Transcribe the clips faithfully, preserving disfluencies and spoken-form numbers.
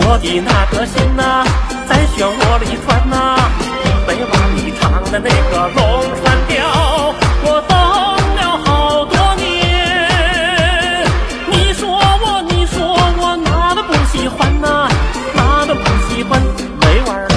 我的那个心呐、在漩涡里转呐、没忘你唱的那个龙船调，我等了好多年。你说我，你说我哪个不喜欢呐、哪个不喜欢没味儿嘞。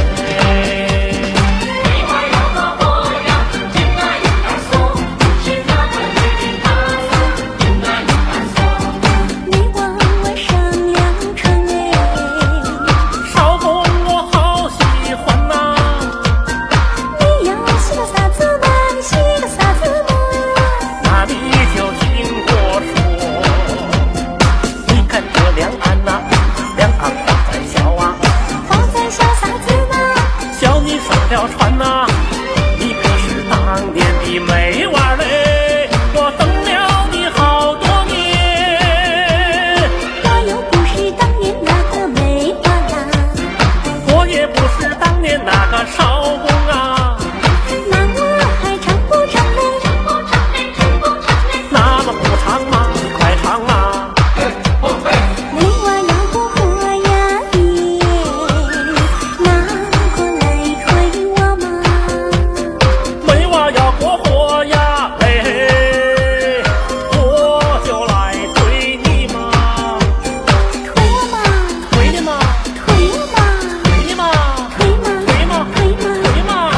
条船呐、你可是当年的美娃嘞，我等了你好多年。 我又不是当年那个美娃呀， 我也不是当年那个少公啊， 那我还唱不唱嘞？唱不唱嘞？唱不唱嘞？ 那么不唱吗？你快唱啊！ 美娃要过河呀你，拿过来推我嘛。 美娃要过河呀，哎，我就来推你嘛， 推我嘛， 推你嘛， 推我嘛， 推你嘛， 推嘛， 推嘛， 推嘛。 推嘛。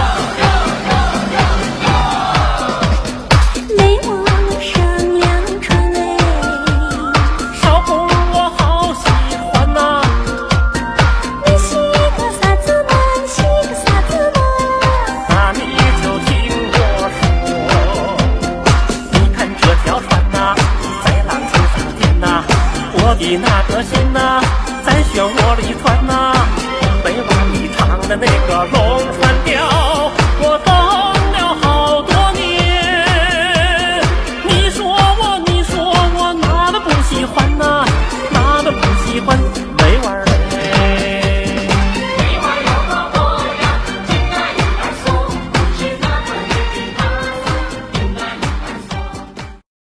没忘了上两船嘞， 少公我好喜欢呐、 你是个啥子嘛？是个啥子嘛？ 那你就听我说，你看这条船呐、在浪尖上颠呐、我的那个心呐、在漩涡里转呐、没忘你唱的那个龙船调。